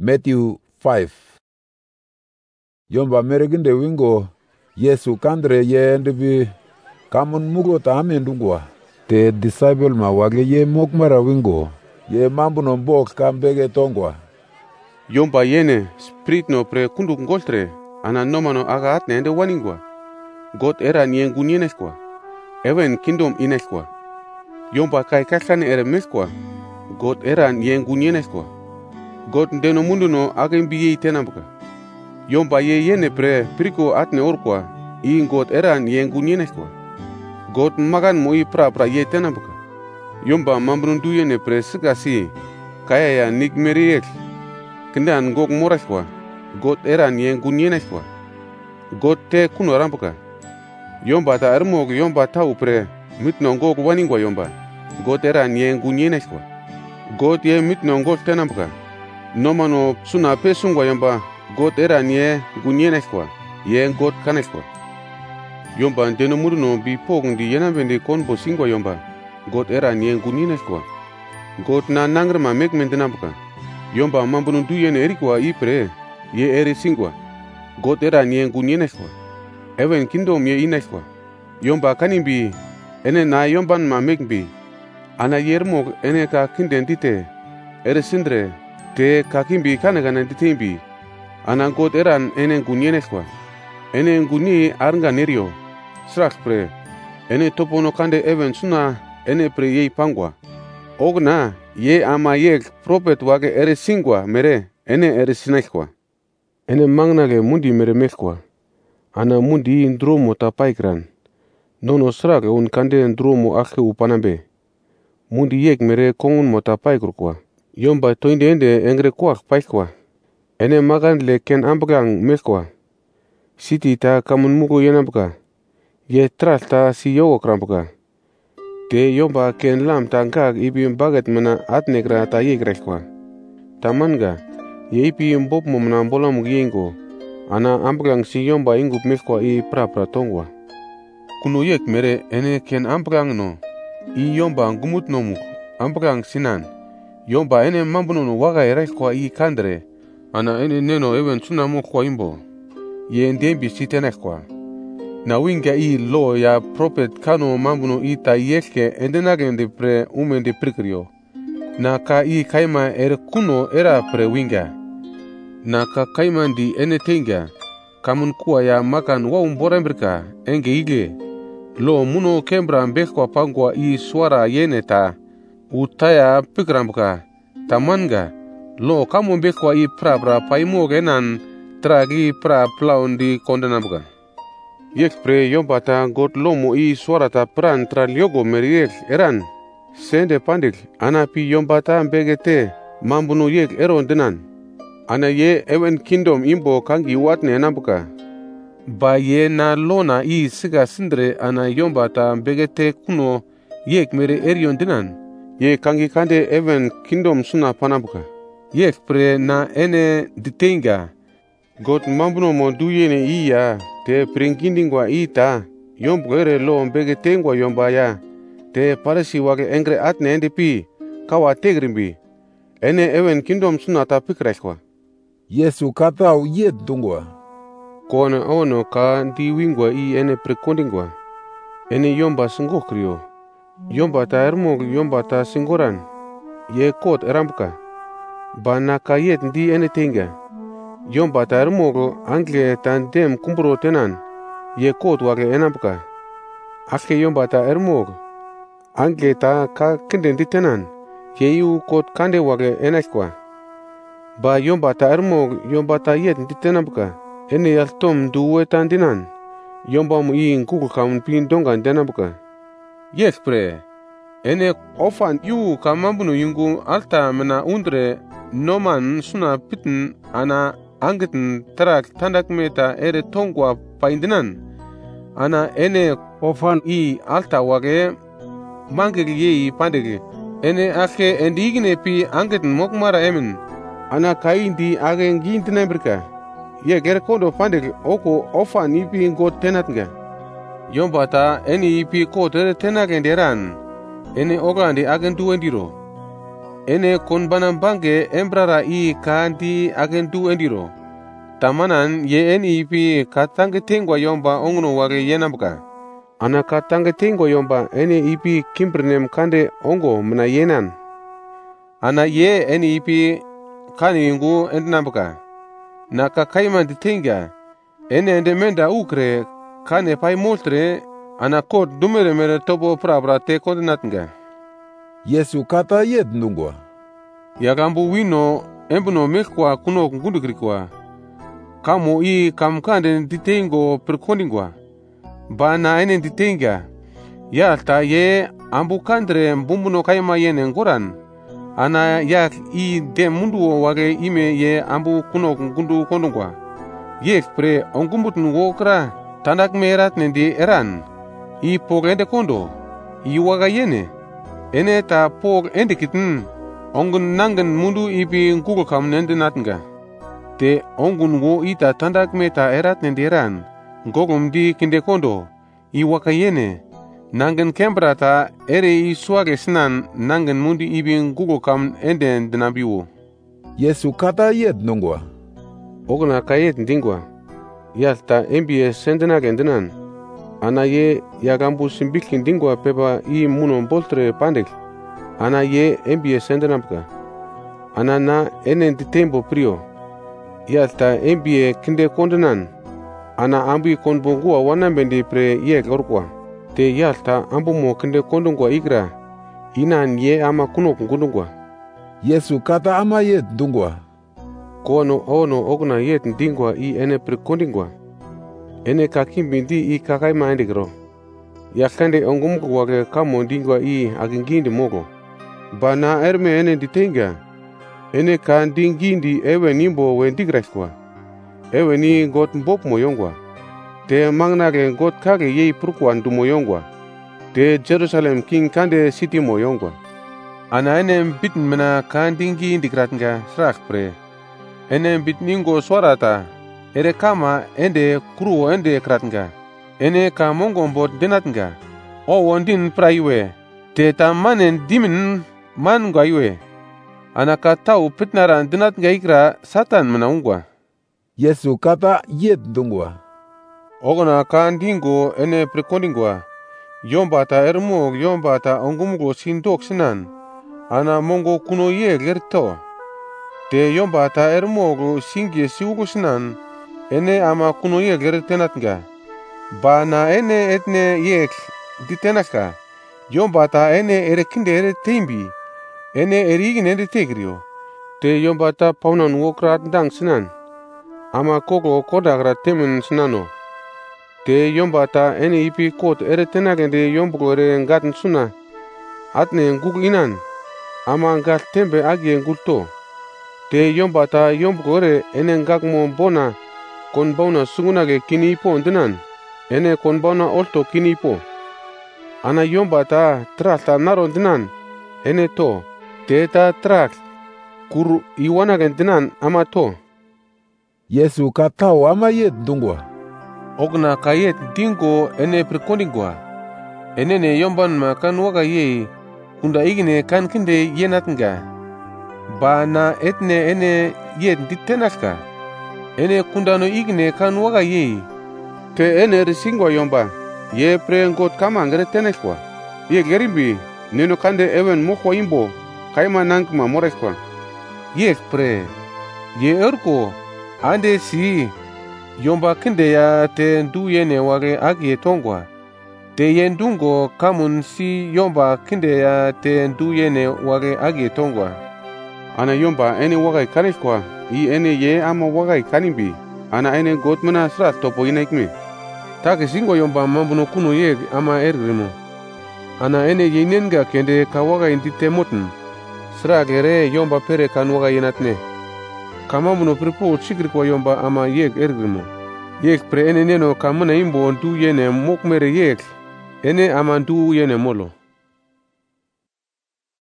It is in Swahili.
Matthew 5. Yomba mereginde wingo Yesu kandre ye ndibi kamun mugo ta amendungwa te disciple ma wage ye mokmara wingo ye mambu no mbok kambege tongwa. Yomba yene spirit no pre kunduk ngoltre ana nomano aga atne ende waningwa. God era niengu nieneskwa. Even kingdom ineskwa. Yomba kai kakane ere meskwa. God era niengu nieneskwa. God ndeno mundu no aga imbiye itenambuka. Yomba ye yene pre priko atne orkwa. I God era niengu nieneskwa. God magan mo I pra ye tenambuka. Yomba mambrundu yene pre sigasi kaya ya nigmeriek. Kendan gok moreskwa. God era niengu nieneskwa. God te kuno rambuka. Yomba ta ermog yomba tau pre mitno gok waningwa yomba. God era niengu nieneskwa. God ye mitno gok tenambuka. Nomano suna pesungwa yomba. God era nie gunieneskwa. Ye God kaneskwa. Yomba ndeno muruno bi pogndi yenambendi konbo singwa yomba. God era nie gunineskwa. God na nangrama mekmendenambuka. Yomba mambunu duyene erikwa ipre. Ye eri singwa. God era nie gunineskwa. Even kingdom ye ineskwa. Yomba kanimbi ene na yomban ma mekmbi. Ana yermog ene ka kindentite. Ere sindre te kakimbi kanagana ditembi. Ana God eran ene gunieneskwa. Ene nguni arnga nerio. Srak pre. Ene topono kande even suna ene pre ye pangwa. Ogna ye ama yek prophet wage ere singwa mere ene ere sinekwa. Ene mangnage mundi mere mekwa. Ana mundi ndromo ta paikran. Nono srak un kande ndromo ake upanambe. Mundi yek mere kongun mota paikrukwa. Yomba toinde ende engre kwak paikwa. Ene magan le ken ambagang mekwa. Siti ta kamun mugo yenambuka. Ye tral ta si yogo krambuka. Te yomba ken lam ta ngag ipi baget mena atnegra ta yegreskwa. Tamanga ye ipi mbop mumna mbolam yengo. Ana ambagang si yomba ingup mekwa I pra tongwa. Kuno yek mere ene ken ambagang no. I yomba ngumut nomuk ambagang sinan. Yomba ene mambuno waga ereskwa I kandre. Ana ene neno even suna mo kwa imbo. Ye ndembi sitenekwa. Na winga I lo ya prophet kano mambuno I ta yeske endenagende pre umende prikrio. Na ka I kaima ere kuno era pre winga. Na ka kaima di ene tenga. Kamun kuwa ya makan wa umborembrika enge ige. Lo muno kembra mbekwa pangwa I swara yene ta. Utaya pikrambuka. Tamanga. Lo kamu mbekwa I pra paimo genan tragi pra plaundi kondenambuka. Yek pre yombata God lomo I swarata pran tralyogo meriek eran. Sende pandik anapi yombata mbegete mambuno yek eron denan. Ana ye even kingdom imbo kangi watne nambuka. Ba ye na lona I siga sindre ana yombata mbegete kuno yek mere erion denan. Ye kangi kande even kingdom suna panambuka. Yek pre na ene ditenga. God mambuno mo duyene iya te pringindingwa ita. Yombu ere lo mbege tengwa yomba ya. Te parasi wage engre atne ende pi. Kawa tegrimbi. Ene even kingdom sunata pikreskwa. Yesu katau yet dungwa. Kona ono ka di wingwa I ene prekondingwa. Ene yomba singokrio. Yomba ta ermog yomba ta singoran. Ye kot erambuka. Bana kayet ndi ene tenga. Yomba ta ermogo angle tandem kumbro tenan. Ye kot wage enambuka. Ake yomba ta ermogo. Angle ta ka kende ndi tenan. Ye yu kot kande wage eneskwa. Ba yomba ta ermogo yomba ta yet ndi tenambuka. Ene yaltom duwe tandinan. Yomba mu I ngukul kamun pin dongan denambuka. Yes pre. Ene ofan yu kamambunu yungu alta mena undre noman suna pitin ana angetin tarak tandak meta ere tongwa paindinan. Ana ene ofan I alta wage mangegi ye pandegi. Ene ake endigine pi angetin mokmara emin. Ana kaindi age ngintinembrika. Ye gere kondo pandegi oko ofan ipi ngot tenatnga. Yombata ene ipi kotere tenagenderan. Ene ogande agendu endiro. ene kon banan bange embrara i kandi agendu endiro. Tamanan ye eni ipi katange tengwa yomba onguno wage yenamka. Ana katange tengwa yomba ene ipi kimbrinem kande ongo mena yenan. Ana ye eni ipi kani ingu endnamka. Na kakaiman ditengya ene ende menda ukre kane pai moltre ana kot dumere mere tobo prabra te kondenatnga. Yesu kata yet ndungwa. Yagambu wino embuno mekwa kuno kungundukrikwa. Kamo i kamkande ditengo perkondingwa. Bana ene ditenga. Ya ta ye ambu kandre mbumbuno kaima yene ngoran. Ana ya i de mundu wage ime ye ambu kuno kungundu kondungwa. Ye pre ongumbutun wokra tandak merat nendi eran. I pogende kondo. I waga yene. Ene ta pog endikitin. Ongun nangan mundu ipi ngugo kam nende natnga. Te ongun wo ita tandak meta erat nendiran. Ngogum di kinde kondo. I wakayene. Nangan kembrata ere i swage sinan nangan mundu ipi ngugo kam ende denabiwo. Yesu kata yet nungwa. Ogna kayet ndingwa. Yalta embie sendenak endenan. Ana ye yagambu simbiki ndingwa pepa i muno boltre pandek. Ana ye embie sendenapka. Ana na ene ditembo prio. Yalta embie kinde kondenan. Ana ambi konbongua wanambendi pre ye gorkwa. Te yalta ambu mo kinde kondungwa igra. Inan ye ama kuno kungundungwa. Yesu kata ama yet ndungwa. Kono ono ogna yet ndingwa i ene prekondingwa. Ene kakimbindi i kakaima endigro. Yakande ongumku wage kamo ndingwa i agingindi mogo. Bana erme ene ditenga. Ene ka ndingindi ewe nimbo wendigrekwa. Ewe ni got mbop moyongwa. Te mangnage got kage yei prukwa ndu moyongwa. Te Jerusalem king kande city moyongwa. Ana ene mbit mena ka ndingi indigratnga srak pre. Ene mbit ningo swarata. Ere kama ende kruo ende kratnga. Ene ka mongo mbot denatnga. O wondin praiwe. Te ta manen dimin man gaiwe. Ana ka tau pitnara denatnga ikra satan mena ungwa. Yesu kata yet ndungwa. Ogona ka ndingo ene prekondingwa. Yomba ta ermog yomba ta ongumugo sindok sinan. Ana mongo kuno ye lerto. Te yomba ta ermog singi siugo sinan. Ene ama kuno ye lertenatnga. Ba na ene etne ye ditenaka. Yomba ta ene erekinde ere tembi. Ene erigin ende tegrio. Te yomba ta paunan wokrat dang sinan. Ama kogo kodagra temen sinano. Te yomba ta ene ipi kot ere tenagende yombugo ere ngatn suna. Atne ngug inan. Ama ngat tembe agye ngulto. Te yomba ta yombugo ere ene ngagmo bona. Konbauna sungunage kini ipo ndinan. Ene konbauna olto kini ipo. Ana yomba ta trata naro ndinan. Ene to. Te ta trak. Kur iwanage ndinan ama to. Yesu katao ama yet ndungwa. Ogna kayet dingo ene prekondingwa. Ene ne yomban ma kan waga ye. Kunda igine kan kinde yenatnga. Ba na etne ene yet ditenaska. Ene kundano igine kan waga ye. Te ene risingwa yomba. Ye pre ngot kama ngere tenekwa. Ye gerimbi. Nino kande ewen mokwa imbo. Kaima nankma morekwa. Ye pre. Ye erko. Ande si. Yomba kinde ya te ndu yene wage agye tongwa. Te yendungo kamun si yomba kinde ya te ndu yene wage agye tongwa. Ana yomba ene wage kanekwa. I ene ye ama wage kanimbi. Ana ene gotmana srat topo inaikme. Take singo yomba mambuno kuno ye ama ergrimo. Ana ene yenenga kende ka wage indite moten. Sra gere yomba pere kan wage yenatne. Kamamuno pripo chikrikwa yomba ama yek ergrimo. Yek pre ene neno kamuna imbo ndu yene mokmere yek. Ene ama ndu yene molo.